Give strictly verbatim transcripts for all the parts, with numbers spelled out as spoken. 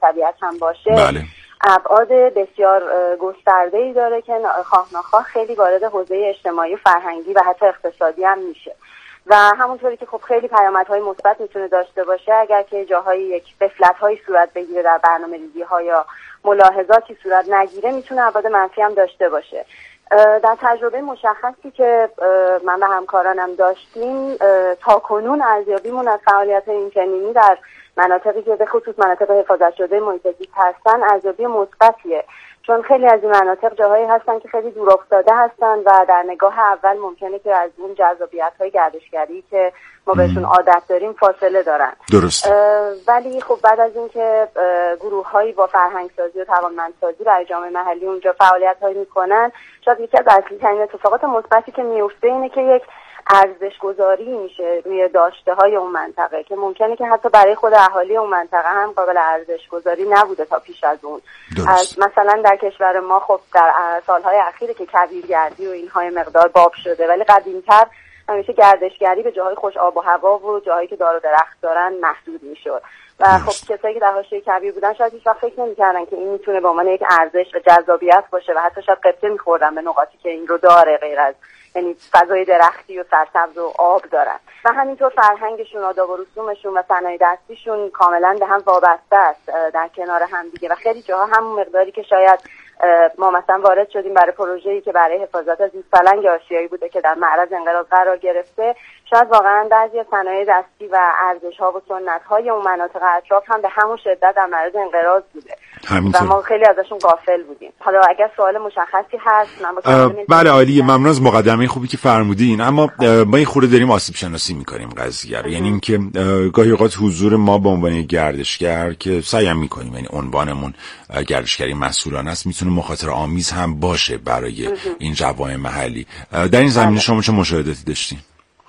طبیعت هم باشه بله. ابعاد بسیار گسترده‌ای داره که خواه ناخواه خیلی وارد حوزه اجتماعی و فرهنگی و حتی اقتصادی هم میشه و همونطوری که خب خیلی پیامدهای مثبت میتونه داشته باشه اگر که جاهای یک غفلت‌هایی صورت بگیره در برنامه‌ریزی‌ها یا ملاحظاتی صورت نگیره میتونه ابعاد منفی هم داشته باشه. در تجربه مشخصی که من و همکارانم داشتیم تا کنون ارزیابیمون از فعالیت‌های اینچنینی در مناطقی که به خصوص مناطق حفاظت شده محیط زیست هستن ارزیابی مثبتیه، چون خیلی از این مناطق جاهایی هستن که خیلی دور افتاده هستن و در نگاه اول ممکنه که از اون جذابیت‌های گردشگری که ما بهشون عادت داریم فاصله دارن. درست. ولی خب بعد از اینکه گروه‌هایی با فرهنگ‌سازی و توانمندسازی برای جامعه محلی اونجا فعالیت‌هایی می‌کنن، شاید یکی از اصلی‌ترین اتفاقات مثبتی که میفته اینه که یک ارزش گذاری میشه روی داشته های اون منطقه که ممکنه که حتی برای خود اهالی اون منطقه هم قابل ارزش گذاری نبوده تا پیش از اون. از مثلا در کشور ما خب در سالهای اخیره که کویرگردی و اینهای مقدار باب شده، ولی قدیمتر همیشه گردشگری به جاهای خوش آب و هوا و جاهایی که دار و درخت دارن محدود میشد و خب کسایی که در حاشیه کویر بودن شاید هیچ وقت فکر نمی‌کردن که این میتونه به عنوان یک ارزش و جذابیت باشه و حتی شاید قبطه می‌خوردن به نقاطی که این رو داره، غیر از یعنی فضای درختی و سرسبز و آب دارن و همینطور فرهنگشون، آداب و رسومشون و صنایع دستیشون کاملا به هم وابسته است در کنار هم دیگه و خیلی جاها همون مقداری که شاید ما مثلا وارد شدیم برای پروژه‌ای که برای حفاظت از زیست‌فلنگ آسیایی بوده که در معرض انقراض قرار گرفته، شاید واقعا بعضی صنایع دستی و ارزش‌ها و سنت‌های اون مناطق اطراف هم به همون شدت در معرض انقراض بوده همینطور. و ما خیلی ازشون غافل بودیم. حالا اگر سوال مشخصی هست من با بله عالیه، ممنون از مقدمه خوبی که فرمودین، اما ما این خورده داریم آسیب شناسی می‌کنیم قضیه رو، یعنی اینکه گاهی اوقات حضور ما به عنوان گردشگر که سعی می‌کنیم، یعنی عنوانمون گردشگری مسئولانه است، میتونه مخاطره آمیز هم باشه برای این جوامع محلی. در این زمینه شما چه مشاهداتی داشتین؟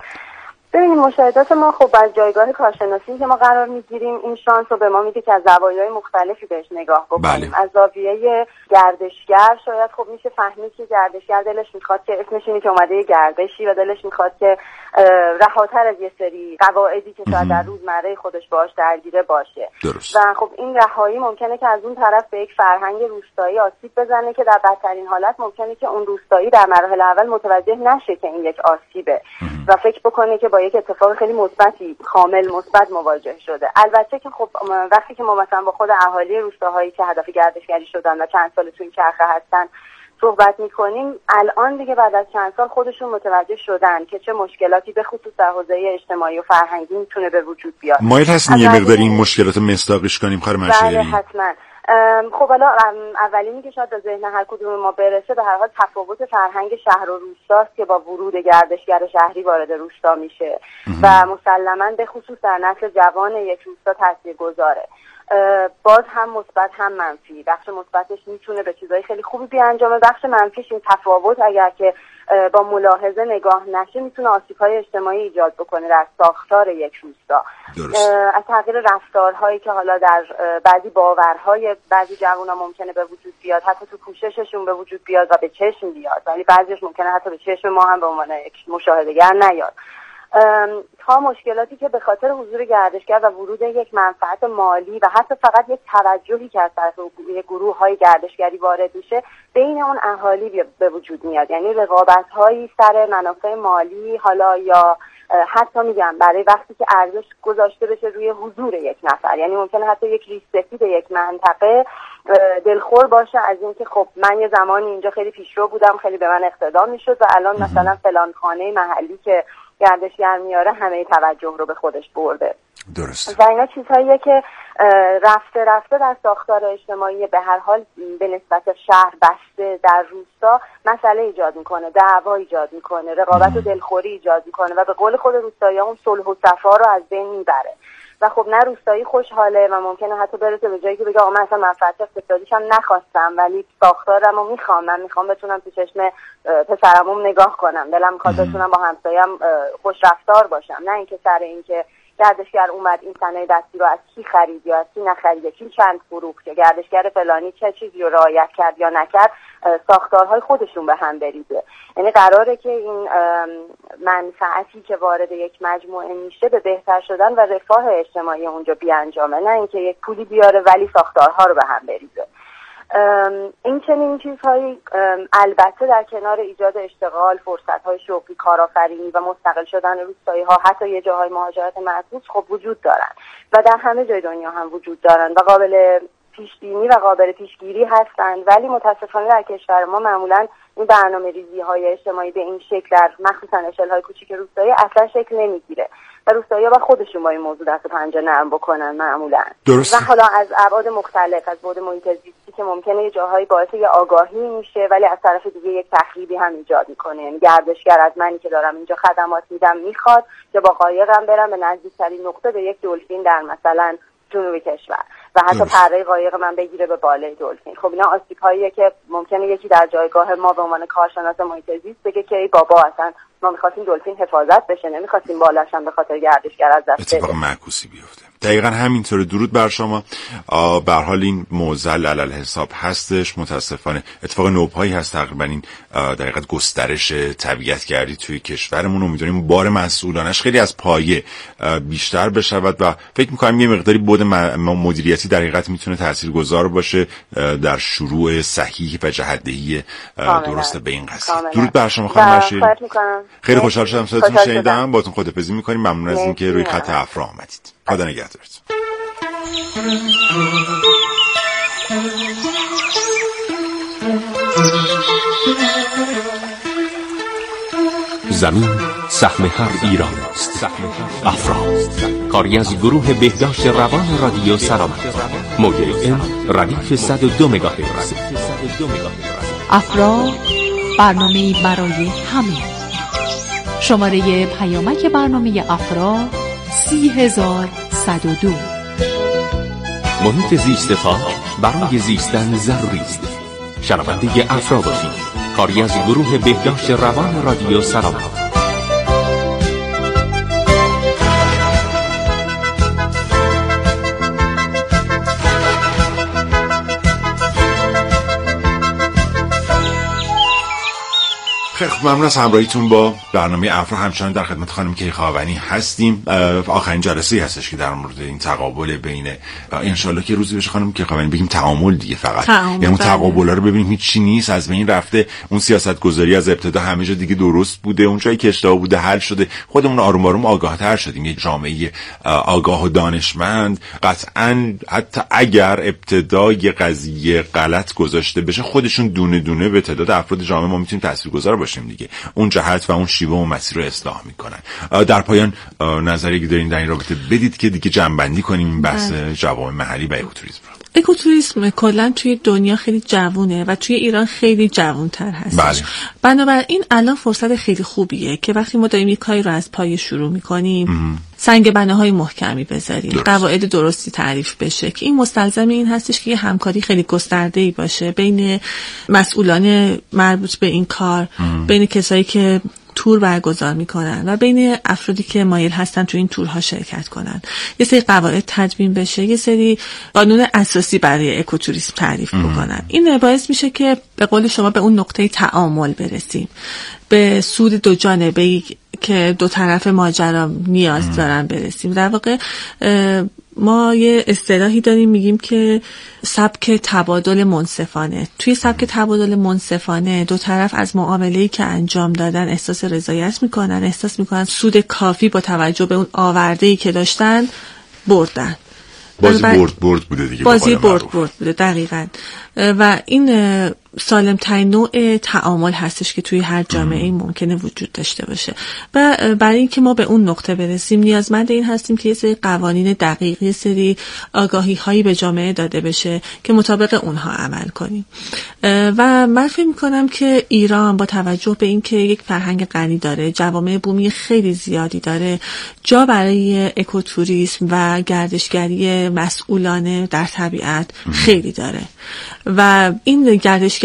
ببینید مشاهدات ما خب از جایگاه کارشناسی که ما قرار میگیریم این شانس رو به ما میده که از زوایای مختلفی بهش نگاه بکنیم. بله. از زاویه گردشگر شاید خب میشه فهمید که گردشگر دلش میخواد که اسمش اینه که اومده گردشی و دلش میخواد که رهاتر از یه سری قواعدی که شاید در روزمره خودش باهاش درگیره باشه. درست. و خب این رهایی ممکنه که از اون طرف به یک فرهنگ روستایی آسیب بزنه که در بدترین حالت ممکنه که اون روستایی در مراحل اول متوجه نشه که این یک آسیبه و فکر بکنه که با یک اتفاق خیلی مثبتی کامل مثبت مواجه شده. البته که خب وقتی که ما مثلا با خود اهالی روستاهایی که هدف گردشگری شدن و چند سال تو این چرخه هستن صحبت میکنیم، الان دیگه بعد از چند سال خودشون متوجه شدن که چه مشکلاتی به خصوص در حوزه اجتماعی و فرهنگی میتونه به وجود بیاد. مایل هستین یه مقدار این مشکلات مصداقش کنیم خانم منشری؟ بله حتما. خب حالا اولینی که شاید به ذهن هر کدوم ما برسه به هر حال تفاوت فرهنگ شهر و روستاست که با ورود گردشگر شهری وارد روستا میشه و مسلماً به خصوص در نسل جوان یک روستا تاثیرگذاره. باز هم مثبت هم منفی. بخش مثبتش میتونه به چیزای خیلی خوبی بیانجامه، بخش منفیش این تفاوت اگر که با ملاحظه نگاه نشه میتونه آسیب‌های اجتماعی ایجاد بکنه در ساختار یک روستا. از تغییر رفتارهایی که حالا در بعضی باورهای بعضی جوونا ممکنه به وجود بیاد، حتی تو پوشششون به وجود بیاد و به چشم بیاد، ولی بعضیش ممکنه حتی به چشم ما هم به عنوان یک مشاهده‌گر نیاد. تا مشکلاتی که به خاطر حضور گردشگر و ورود یک منفعت مالی و حتی فقط یک توجهی که از طرف گروه‌های گردشگری وارد میشه بین اون اهالی به وجود میاد، یعنی رقابت‌هایی سر منافع مالی حالا یا حتی میگم برای وقتی که ارزش گذاشته بشه روی حضور یک نفر، یعنی ممکنه حتی یک ریش سفید یک منطقه دلخور باشه از اینکه خب من یه زمانی اینجا خیلی پیشرو بودم، خیلی به من اقتدا میشد و الان مثلا فلان خانه محلی که گردشگر میاره همه توجه رو به خودش برده. درست. و اینا چیزهاییه که رفته رفته در ساختار اجتماعی به هر حال به نسبت شهر بسته در روستا مسئله ایجاد میکنه، دعوا ایجاد میکنه، رقابت و دلخوری ایجاد میکنه و به قول خود روستایی‌ها صلح و صفا رو از بین میبره. و خب نه روستایی خوشحاله و ممکنه حتی برسه به جایی که بگه آقا من اصلا منفعت اقتصادیش هم نخواستم ولی ساختارمو میخوام، من میخوام بتونم تو چشم پسرمون نگاه کنم، دلم میخواد بتونم با همسایم خوش رفتار باشم، نه اینکه سر اینکه گردشگر اومد این صنایع دستی رو از کی خرید یا از کی نخرید، کی چند فروخت، یا گردشگر فلانی چه چیزی رو رعایت کرد یا نکرد، ساختارهای خودشون به هم بریزه. یعنی قراره که این منفعتی که وارد یک مجموعه میشه به بهتر شدن و رفاه اجتماعی اونجا بیانجامه، نه اینکه یک پولی بیاره ولی ساختارها رو به هم بریزه. این چنین چیزهایی البته در کنار ایجاد اشتغال، فرصت‌های شغلی، کارآفرینی و مستقل شدن روستایی‌ها، حتی یه جاهای مهاجرت محسوس خب وجود دارن و در همه جای دنیا هم وجود دارن و قابل پیشبینی و قابل پیشگیری هستند، ولی متاسفانه در کشور ما معمولاً این برنامه‌ریزی‌های اجتماعی به این شکل در مخصوصاً اشل‌های کوچیک روستایی اصلا شکل نمیگیره و روستایی‌ها با خودشون با این موضوع دست پنجه نرم بکنن معمولاً. درست. و حالا از ابعاد مختلف، از بعد محیط زیستی که ممکنه یه جاهایی باعث یه آگاهی میشه ولی از طرف دیگه یک تخریبی هم ایجاد میکنه. یعنی گردشگر از منی که دارم اینجا خدمات میدم میخواد که با قایقم برم به نزدیکترین نقطه به یک دلفین در مثلا جنوب کشور و حتی پره قایق من بگیره به بالای دلفین. خب اینا آسیب‌هاییه که ممکنه یکی در جایگاه ما به عنوان کارشناس محیط زیست بگه که ای بابا اصلا ما می‌خواستیم دلفین حفاظت بشه، نمی‌خواستیم بالاش هم به خاطر گردشگر از دست بده. اتفاق معکوسی بیفته. دقیقاً همینطوره. درود بر شما. به هر حال این معضل علل حساب هستش، متاسفانه اتفاق نوپایی هست تقریبا این در حقیقت گسترش طبیعت‌گردی توی کشورمون. امیدواریم بار مسئولانش خیلی از پایه بیشتر بشود و فکر می‌کنم یه مقداری بود مدیریتی در حقیقت میتونه تاثیرگذار باشه در شروع صحیح و جهت‌دهی درست به این قضیه. درود بر شما خانم بشیر. خیلی خوشحال شدم صداتون شنیدم. باهاتون خداحافظی می‌کنیم. ممنون از اینکه روی خط افرا آمدید. خدا نگهدارتون. زمین سهم هر ایران است. افرا کاری از گروه بهداشت روان رادیو سلامت. موج ام ردیف صد و دو مگاهرتز. افرا برنامه‌ای برای همه. شماره پیامک برنامه افرا سی هزار صد و دو. محیط زیست پاک برای زیستن ضروری است. شنونده افرا باشید. کاری از گروه بهداشت روان رادیو سلامت. خیلی خوب، ممنون از همراهیتون با برنامه افرا. همچنان در خدمت خانم کیخاوانی هستیم. آخرین جلسه‌ای هستش که در مورد این تقابل بین انشالله که روزی بشه خانم کیخاوانی بگیم تعامل دیگه، فقط یعنی اون تقابلا رو ببینیم هیچ چی نیست، از بین رفته. اون سیاست گذاری از ابتدا همه جا دیگه درست بوده، اون جایی که اشتباه بوده حل شده. خودمون آروم آروم آگاه‌تر شدیم. یه جامعه آگاه و دانشمند قطعاً حتی اگر ابتدای قضیه غلط گذاشته بشه خودشون دونه دونه به تعداد افراد جامعه ما میتونیم تاثیرگذار باشیم دیگه. اون جهت و اون شیوه و مسیر رو اصلاح میکنن. در پایان نظری که دارین در این رابطه بدید که دیگه جمع‌بندی کنیم این بحث جوامع محلی و اکوتوریسم رو. اکوتوریسم کلا توی دنیا خیلی جوونه و توی ایران خیلی جوان‌تر هست. بله. بنابراین الان فرصت خیلی خوبیه که وقتی ما داریم یک کاری رو از پای شروع میکنیم سنگ بناهای محکمی بذاریم، درست. قواعد درستی تعریف بشه که این مستلزم این هستش که یه همکاری خیلی گسترده‌ای باشه بین مسئولان مربوط به این کار، ام. بین کسایی که تور برگزار میکنن و بین افرادی که مایل هستن تو این تورها شرکت کنن. یه سری قواعد تدوین بشه، یه سری قانون اساسی برای اکوتوریسم تعریف بکنن. این باعث میشه که به قول شما به اون نقطه تعامل برسیم، به سود دو جانبه‌ای که دو طرف ماجرا نیاز دارن برسیم. در واقع ما یه اصطلاحی داریم میگیم که سبک تبادل منصفانه. توی سبک تبادل منصفانه دو طرف از معامله‌ای که انجام دادن احساس رضایت میکنن، احساس میکنن سود کافی با توجه به اون آورده‌ای که داشتن بردن. بازی برد برد بوده دیگه. بازی برد برد بوده دقیقاً. و این سالم ترین نوع تعامل هستش که توی هر جامعه ممکنه وجود داشته باشه. و برای اینکه ما به اون نقطه برسیم نیازمند این هستیم که یه سری قوانین دقیق، یه سری آگاهی هایی به جامعه داده بشه که مطابق اونها عمل کنیم. و من فکر می‌کنم که ایران با توجه به اینکه یک فرهنگ غنی داره، جوامع بومی خیلی زیادی داره، جا برای اکوتوریسم و گردشگری مسئولانه در طبیعت خیلی داره. و این گردشگری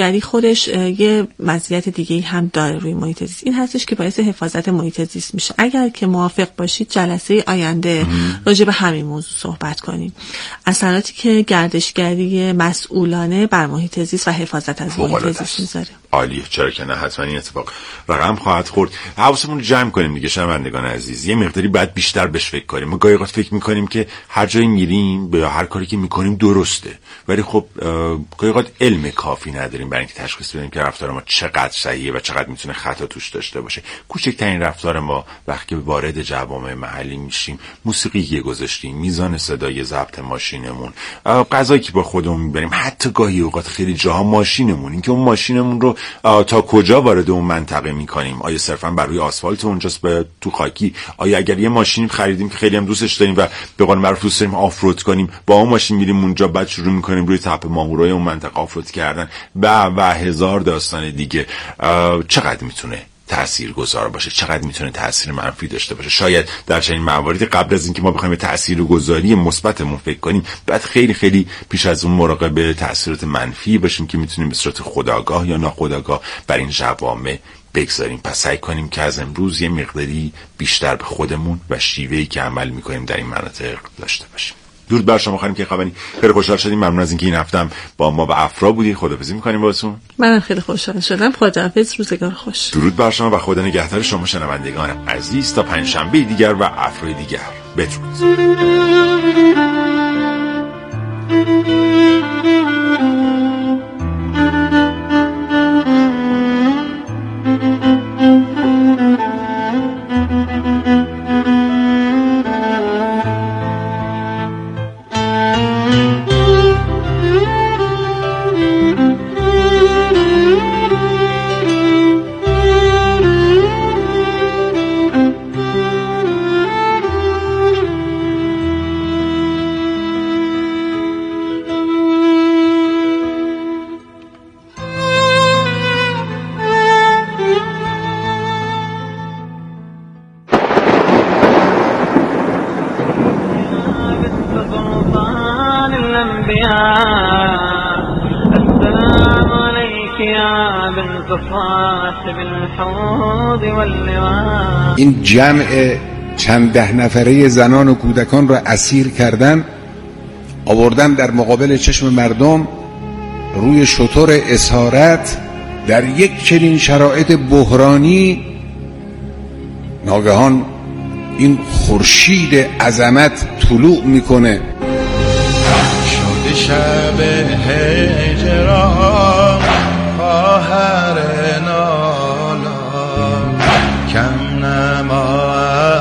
گردشگری خودش یه مزیت دیگه هم داره روی محیط زیست. این هستش که باعث حفاظت محیط زیست میشه. اگر که موافق باشید جلسه آینده راجع به همین موضوع صحبت کنیم. اثراتی که گردشگری مسئولانه بر محیط زیست و حفاظت از محیط زیست میذاره. عالیه، چرا که نه، حتما این اتفاق رقم خواهد خورد. حواسمون رو جمع کنیم دیگه شنوندگان عزیز، یه مقداری باید بیشتر بهش فکر کنیم. ما گاهی اوقات فکر میکنیم که هر جایی میریم یا هر کاری که میکنیم درسته، ولی خب گاهی اوقات علم کافی نداریم برای اینکه تشخیص بدیم که رفتار ما چقدر صحیحه و چقدر میتونه خطا توش داشته باشه. کوچکترین رفتار ما وقتی وارد جوامع محلی میشیم، موسیقی که گذاشتیم، میزان صدای ضبط ماشینمون، غذایی که با خودمون میبریم، حتی گاهی اوقات خیلی جاها ماشینمون، اینکه اون ماشینمون رو تا کجا وارد اون منطقه میکنیم، آیا صرفا بر روی آسفالت اونجاست به تو خاکی، آیا اگر یه ماشینی خریدیم که خیلی هم دوستش داریم و به قول معروف دوست داریم آفرود کنیم، با اون ماشین میریم اونجا بعد شروع میکنیم روی تپه ماهورای اون منطقه آفرود کردن و و هزار داستان دیگه، چقدر میتونه تاثیرگذار باشه، چقدر میتونه تاثیر منفی داشته باشه. شاید در چنین مواردی قبل از اینکه ما بخوایم به تاثیرگذاری مثبتمون فکر کنیم، بعد خیلی خیلی پیش از اون مراقب به تاثیرات منفی باشیم که میتونیم به صورت خودآگاه یا ناخودآگاه بر این جوامع بگذاریم. پس سعی کنیم که از امروز یه مقداری بیشتر به خودمون و شیوهی که عمل میکنیم در این مناطق داشته باشیم. درود بر شما خانم کیخانی، خیلی خوشحال شدیم. ممنون از اینکه این هفته هم با ما و افرا بودی. خداحافظی می‌کنیم باهاتون. منم خیلی خوشحال شدم. خداحافظ، روزگار خوش. درود بر شما و خدا نگهدار شما شنوندگان عزیز تا پنجشنبه دیگر و افرای دیگر. بدرود. این جمع چند ده نفره زنان و کودکان را اسیر کردن، آوردن در مقابل چشم مردم روی شتر اسارت در یک چنین شرایط بحرانی. ناگهان این خورشید عظمت طلوع میکنه. شد شب هجران خواهر نالا، کم نما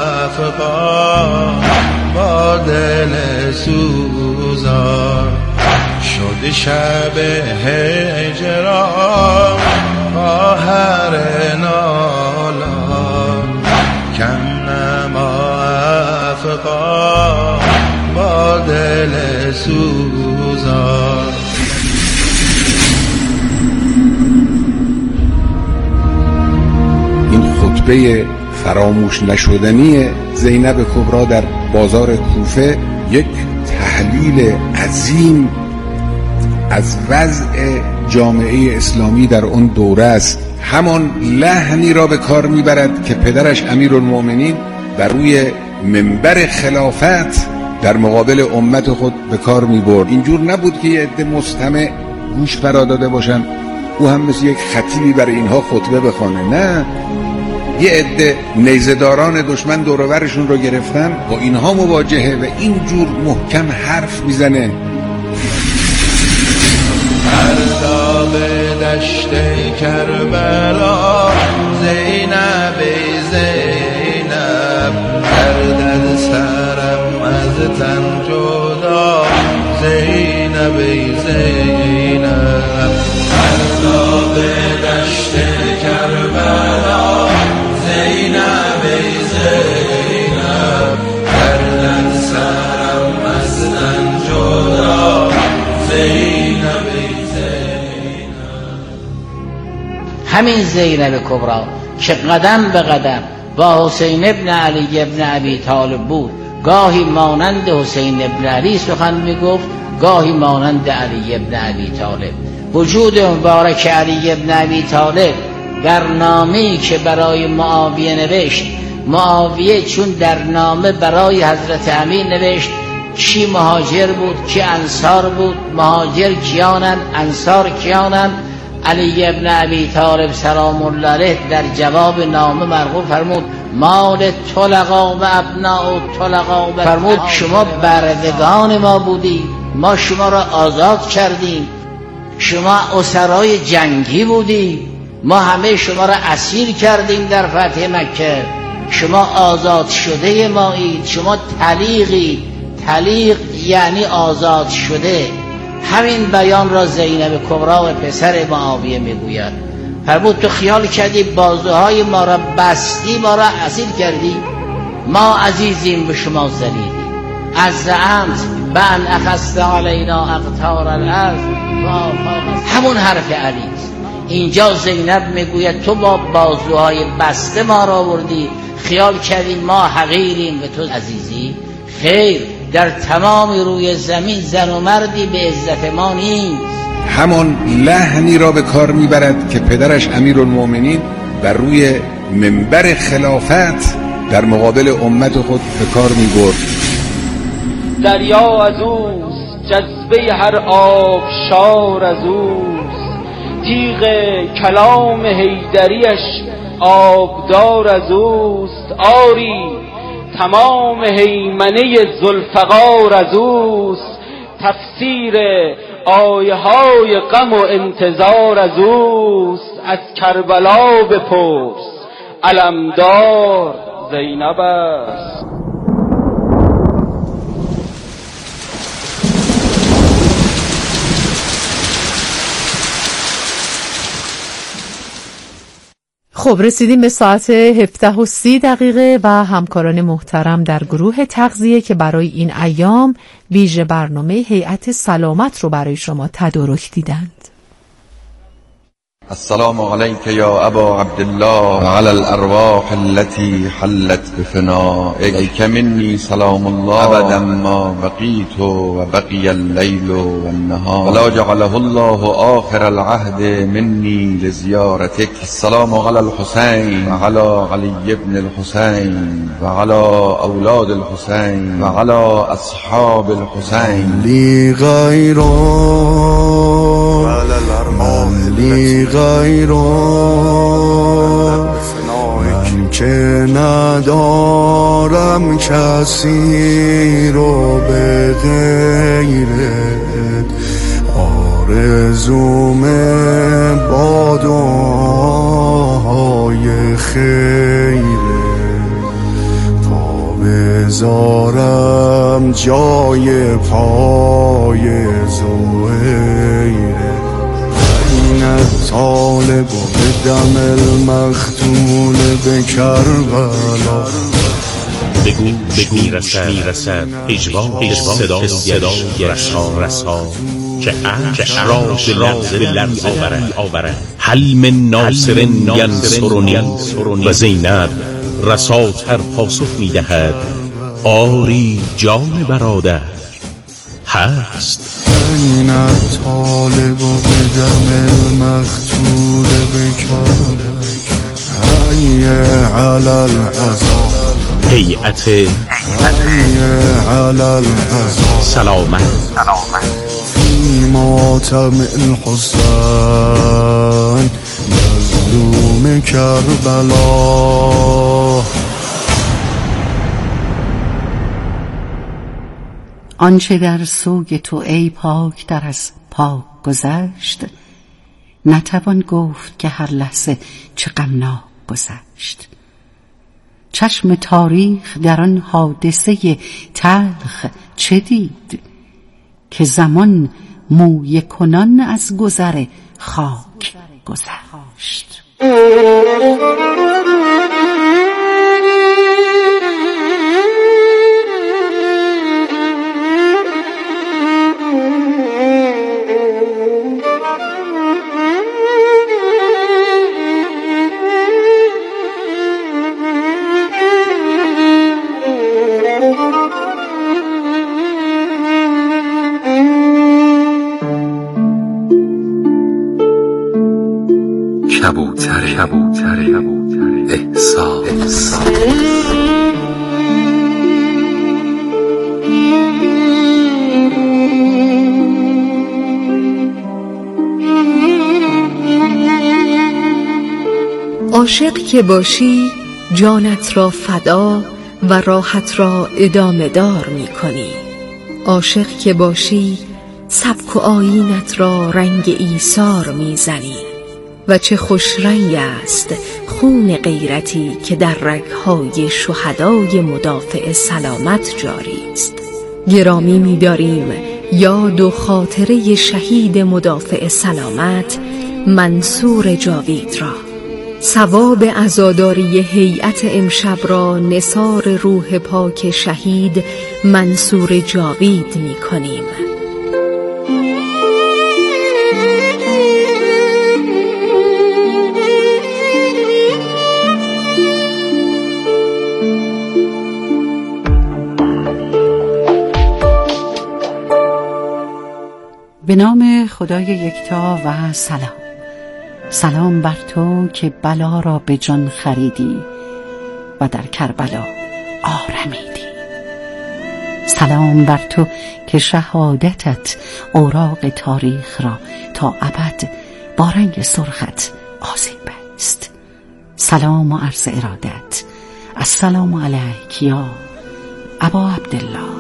افغان با دل سوزان. شد شب هجران خواهر نالا، کم نما افغان با دل سوزان. این خطبه فراموش نشدنی زینب کبرا در بازار کوفه یک تحلیل عظیم از وضع جامعه اسلامی در اون دوره است. همان لحنی را به کار میبرد که پدرش امیرالمؤمنین در روی منبر خلافت در مقابل امت خود به کار میبرد. اینجور نبود که یه عده مستمع گوش فرا داده باشن او هم مثل یک خطیبی برای اینها خطبه بخونه. نه، یه عده نیزه‌داران دشمن دور و برشون رو گرفتن، با اینها مواجهه و اینجور محکم حرف میزنه. فردا به دشت کربلا زینب زینب، گردد سرم از تن جدا زینب زینب. فردا به دشت کربلا زینب زینب، گردد سرم از تن جدا زینب زینب. همین زینب کبرا که قدم به قدم با حسین ابن علی ابن ابی طالب بود، گاهی مانند حسین ابن علی سخن میگفت، گاهی مانند علی ابن ابی طالب. وجود مبارک علی ابن ابی طالب در نامه‌ای که برای معاویه نوشت، معاویه چون در نامه برای حضرت امیر نوشت کی مهاجر بود کی انصار بود، مهاجر کیانند انصار کیانند، علی ابن ابی طالب سلام الله علیه در جواب نامه مرغوب فرمود مال طلقا و ابناء طلقا، فرمود شما بردگان ما بودی، ما شما را آزاد کردیم، شما اسرای جنگی بودی، ما همه شما را اسیر کردیم در فتح مکه، شما آزاد شده مایید، شما طلیقی، طلیق یعنی آزاد شده. همین بیان را زینب کبرا و پسر معاویه میگوید. فرمود تو خیال کردی بازوهای ما را بستی، ما را اسیر کردی، ما عزیزیم به شما ذلیلیم. از زعمت بن اخذت علینا اقطار الارض و آفاق، همون حرف علی است. اینجا زینب میگوید تو با بازوهای بسته ما را آوردی، خیال کردی ما حقیریم به تو عزیزی؟ خیر، در تمام روی زمین زن و مردی به عزت ما نیست. همان لحنی را به کار میبرد که پدرش امیرالمؤمنین بر روی منبر خلافت در مقابل امت خود به کار میبرد. دریا از اوست، جذبه هر آبشار از اوست، تیغ کلام حیدریش آبدار از اوست، آری تمام هیمنه ذوالفقار از اوست، تفسیر آیه های غم و انتظار از اوست، از کربلا بپرس علمدار زینب است. خب رسیدیم به ساعت هفده و سی دقیقه و همکاران محترم در گروه تغذیه که برای این ایام ویژه برنامه هیئت سلامت رو برای شما تدارک دیدند. السلام علیک یا ابا عبدالله و علی الارواح التي حلت بفنائک منی سلام الله ابدا ما بقیت و بقی اللیل و النهار ولا جعله الله آخر العهد منی لزیارتک. السلام علی الحسین و علی علی ابن الحسین و علی اولاد الحسین و علی اصحاب الحسین. لی غیرون من لی غیرون من که ندارم کسی رو به غیرت، آرزوم با دعاهای خیرت، تا بذارم جای پای زهیرت. طالب و به دم المختول به کربلا، بگو بگو میرسد اجوای صدا رسا رسا که عرش را به لرز لرز آورد. حل من ناصر ینصرنی و زینب رساتر پاسخ میدهد آری جان برادر هست. این طالب و به دم المختول به کربلا، حی علی العزا، هیئت سلامت فی ماتم الحسین مظلوم کربلا. آنچه در سوگ تو ای پاک در از پاک گذشت، نتوان گفت که هر لحظه چه غمناک گذشت. چشم تاریخ در آن حادثه تلخ چه دید، که زمان مویه کنان از گذر خاک گذشت. کبوتر کبوتر احساس. عاشق که باشی جانت را فدا و راحت را ادامه دار می کنی. عاشق که باشی سبک و آیینت را رنگ ایثار می زنی و چه خوش رنگ است خون غیرتی که در رگهای شهدای مدافع سلامت جاری است. گرامی می داریم یاد و خاطره شهید مدافع سلامت منصور جاوید را. ثواب عزاداری هیئت امشب را نثار روح پاک شهید منصور جاوید می کنیم. به نام خدای یکتا و سلام. سلام بر تو که بلا را به جان خریدی و در کربلا آرمیدی. سلام بر تو که شهادتت اوراق تاریخ را تا ابد با رنگ سرخت آذین بست. سلام و عرض ارادت. السلام علیک یا ابا عبدالله.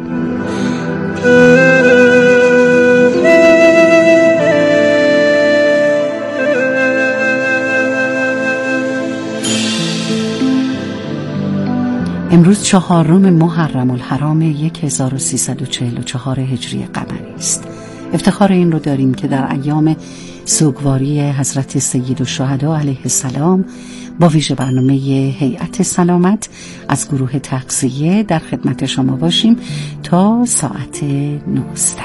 امروز چهارم محرم الحرام هزار و سیصد و چهل و چهار هجری قمری است. افتخار این رو داریم که در ایام سوگواری حضرت سید الشهدا علیه السلام با ویژه برنامه هیئت سلامت از گروه تغذیه در خدمت شما باشیم تا ساعت نوزده.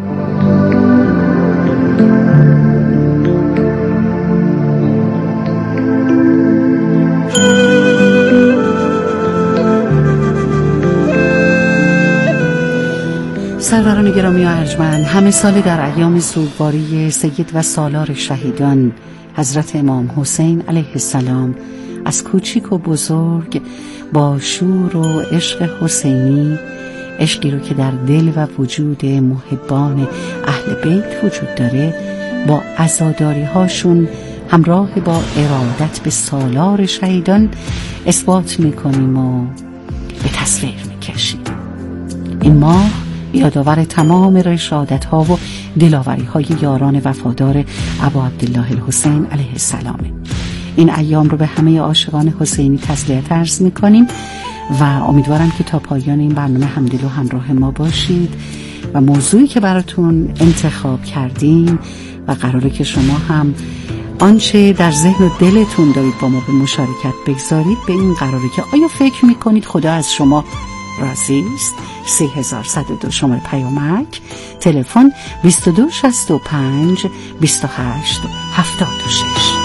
سروران گرامی و ارجمند، همه سال در ایام سوگواری سید و سالار شهیدان حضرت امام حسین علیه السلام از کوچیک و بزرگ با شور و عشق حسینی، عشقی رو که در دل و وجود محبان اهل بیت وجود داره، با عزاداری هاشون همراه با ارادت به سالار شهیدان اثبات میکنیم و به تصویر میکشیم. این ماه یادآور تمام رشادت ها و دلاوری های یاران وفادار ابا عبدالله الحسین علیه السلام. این ایام رو به همه عاشقان حسینی تسلیت عرض می کنیم و امیدوارم که تا پایان این برنامه همدل و همراه ما باشید و موضوعی که براتون انتخاب کردیم و قراره که شما هم آنچه در ذهن و دلتون دارید با ما به مشارکت بگذارید، به این قراره که آیا فکر می کنید خدا از شما راضی است؟ سه هزار و صد و دو شماره پیامک، تلفن بیست و دو شصت و پنج بیست و هشت هفتاد و شش.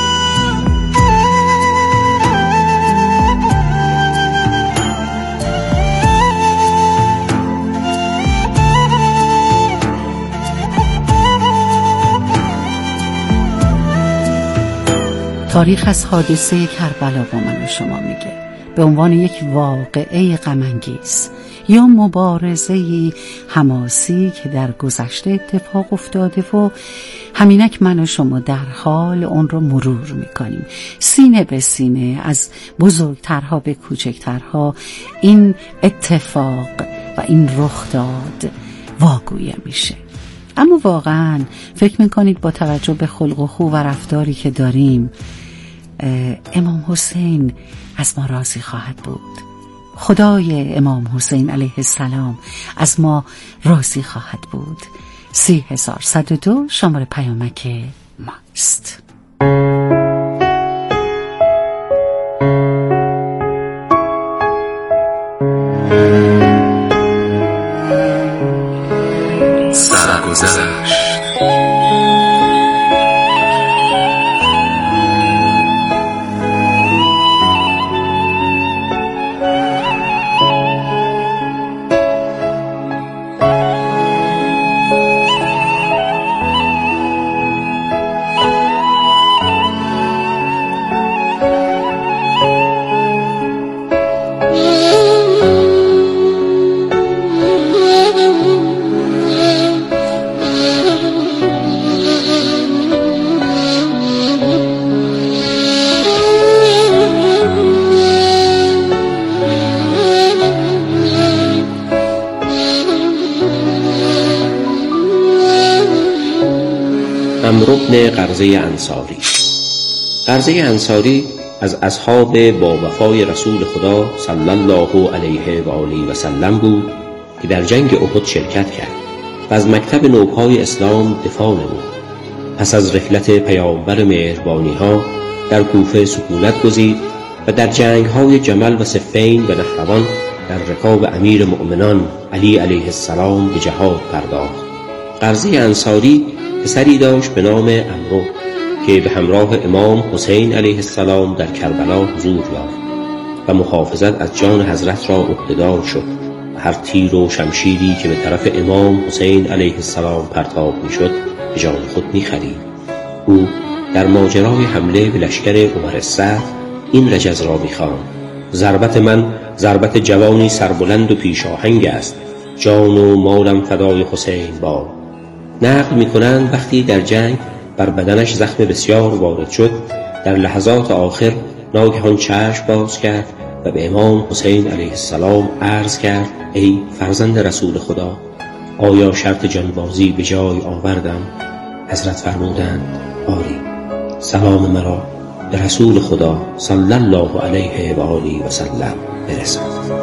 تاریخ از حادثه کربلا با من و شما میگه به عنوان یک واقعه غم‌انگیز یا مبارزه حماسی که در گذشته اتفاق افتاده و همینک من و شما در حال اون رو مرور میکنیم، سینه به سینه، از بزرگترها به کوچکترها این اتفاق و این رخ داد واگویه میشه. اما واقعا فکر میکنید با توجه به خلق و خو و رفتاری که داریم امام حسین از ما راضی خواهد بود؟ خدای امام حسین علیه السلام از ما راضی خواهد بود؟ سی هزار صد و دو شماره پیامک ماست. سرگذشت عمرو بن قرظه انصاری. قرظه انصاری از اصحاب با وفای رسول خدا صلی الله علیه و آله و سلم بود که در جنگ احد شرکت کرد و از مکتب نوپای اسلام دفاع نمود. پس از رحلت پیامبر مهربانی ها در کوفه سکونت گزید و در جنگ های جمل و صفین و نهروان در رکاب امیر مؤمنان علی علیه السلام به جهاد پرداخت. قرظه انصاری پسری داشت به نام عمرو که به همراه امام حسین علیه السلام در کربلا حضور یافت و محافظت از جان حضرت را عهده‌دار شد و هر تیر و شمشیری که به طرف امام حسین علیه السلام پرتاب میشد به جان خود می‌خرید. او در ماجرای حمله به لشکر عمر السعد این رجز را می‌خواند: ضربت من ضربت جوانی سربلند و پیشاهنگ است، جان و مالم فدای حسین باد. نقل می‌کنند وقتی در جنگ بر بدنش زخم بسیار وارد شد، در لحظات آخر ناگهان چشم باز کرد و به امام حسین علیه السلام عرض کرد: ای فرزند رسول خدا، آیا شرط جانبازی به جای آوردم؟ حضرت فرمودند: آری، سلام مرا به رسول خدا صلی الله علیه و آله و سلم برساند.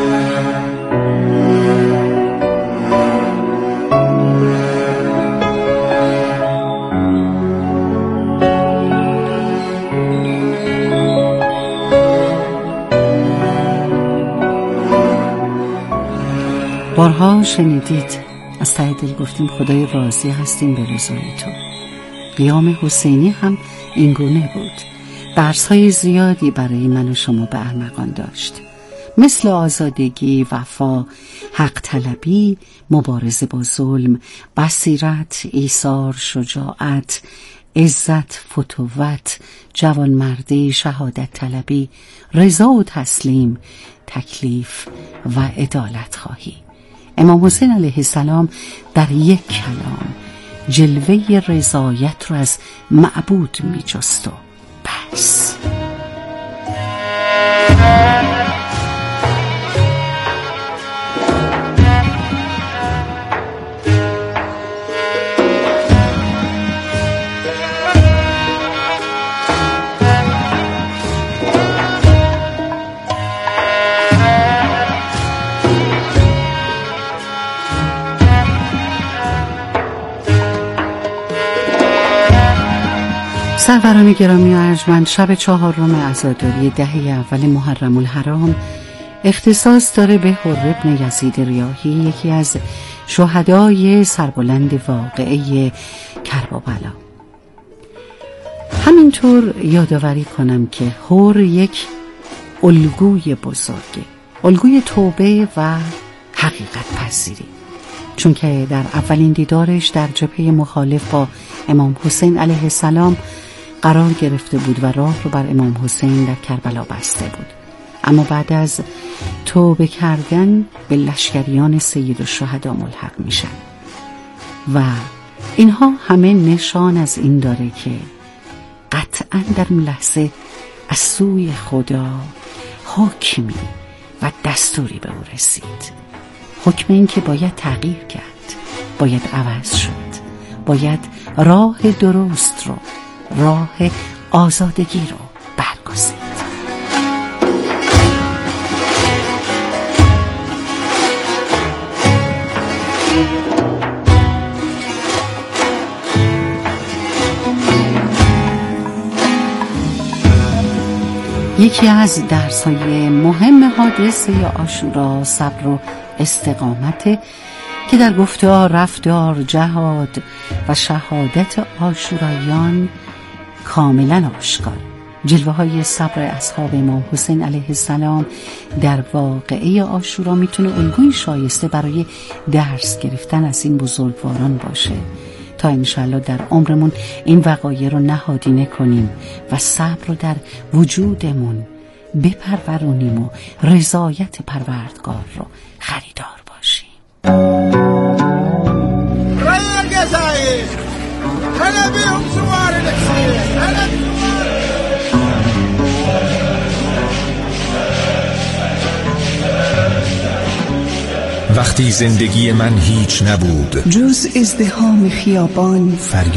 بارها شنیدید از ته دل گفتیم خدای راضی هستیم به رضای تو. قیام حسینی هم این گونه بود. درس‌های زیادی برای من و شما به ارمغان داشت، مثل آزادگی، وفا، حق طلبی، مبارزه با ظلم، بصیرت، ایثار، شجاعت، عزت، فتوت، جوانمردی، شهادت طلبی، رضا و تسلیم، تکلیف و عدالت خواهی. امام حسین علیه السلام در یک کلام جلوه رضایت رو از معبود می جست و بس. سروران گرامی و ارجمند، شب چهارم عزاداری دهه اول محرم الحرام اختصاص داره به حر بن یزید ریاحی، یکی از شهدای سربلند واقعه کرب و بلا. همینطور یادآوری کنم که حر یک الگوی بزرگه، الگوی توبه و حقیقت پذیری، چون که در اولین دیدارش در جبهه مخالف با امام حسین علیه السلام قرار گرفته بود و راه رو بر امام حسین در کربلا بسته بود. اما بعد از توبه کردن به لشکریان سید الشهدا ملحق میشن و اینها همه نشان از این داره که قطعا در اون لحظه از سوی خدا حکمی و دستوری به او رسید، حکم این که باید تغییر کرد، باید عوض شد، باید راه درست رو، راه آزادگی رو برگزید. یکی از درس‌های مهم حادثه عاشورا صبر و استقامت که در گفتار، رفتار، جهاد و شهادت عاشوراییان کاملا آشکار. جلوه های صبر اصحاب امام حسین علیه السلام در واقعه عاشورا میتونه الگوی شایسته برای درس گرفتن از این بزرگواران باشه تا انشالله در عمرمون این وقایع رو نهادینه کنیم و صبر رو در وجودمون بپرورونیم و رضایت پروردگار رو خریدار باشیم. وقتی زندگی من هیچ نبود جز ازدحام خیابان، فریاد